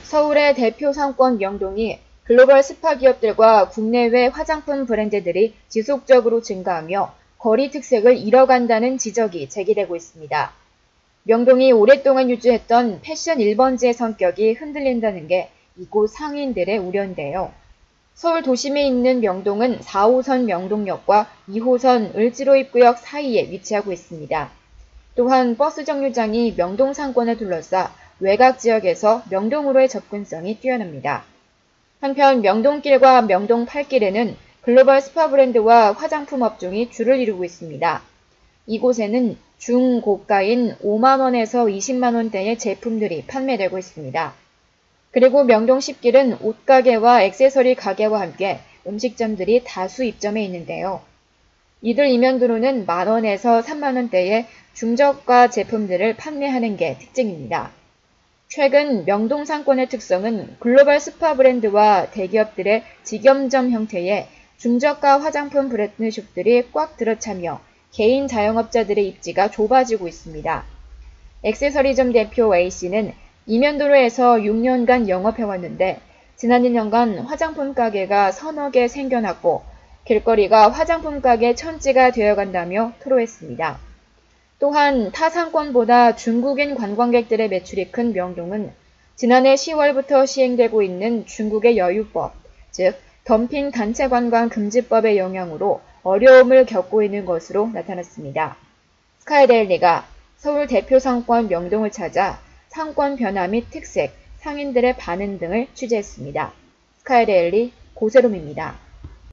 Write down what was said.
서울의 대표 상권 명동이 글로벌 스파 기업들과 국내외 화장품 브랜드들이 지속적으로 증가하며 거리 특색을 잃어간다는 지적이 제기되고 있습니다. 명동이 오랫동안 유지했던 패션 1번지의 성격이 흔들린다는 게 이곳 상인들의 우려인데요. 서울 도심에 있는 명동은 4호선 명동역과 2호선 을지로입구역 사이에 위치하고 있습니다. 또한 버스 정류장이 명동 상권을 둘러싸 외곽 지역에서 명동으로의 접근성이 뛰어납니다. 한편 명동길과 명동팔길에는 글로벌 스파 브랜드와 화장품 업종이 줄을 이루고 있습니다. 이곳에는 중고가인 5만원에서 20만원대의 제품들이 판매되고 있습니다. 그리고 명동 10길은 옷가게와 액세서리 가게와 함께 음식점들이 다수 입점해 있는데요. 이들 이면도로는 만원에서 3만원대의 중저가 제품들을 판매하는 게 특징입니다. 최근 명동 상권의 특성은 글로벌 스파 브랜드와 대기업들의 직영점 형태의 중저가 화장품 브랜드숍들이 꽉 들어차며 개인 자영업자들의 입지가 좁아지고 있습니다. 액세서리점 대표 A씨는 이면도로에서 6년간 영업해왔는데 지난 1년간 화장품 가게가 서너 개 생겨났고 길거리가 화장품 가게 천지가 되어간다며 토로했습니다. 또한 타 상권보다 중국인 관광객들의 매출이 큰 명동은 지난해 10월부터 시행되고 있는 중국의 여유법, 즉 덤핑 단체 관광 금지법의 영향으로 어려움을 겪고 있는 것으로 나타났습니다. 스카이데일리가 서울 대표 상권 명동을 찾아 상권 변화 및 특색, 상인들의 반응 등을 취재했습니다. 스카이데일리 고세롬입니다.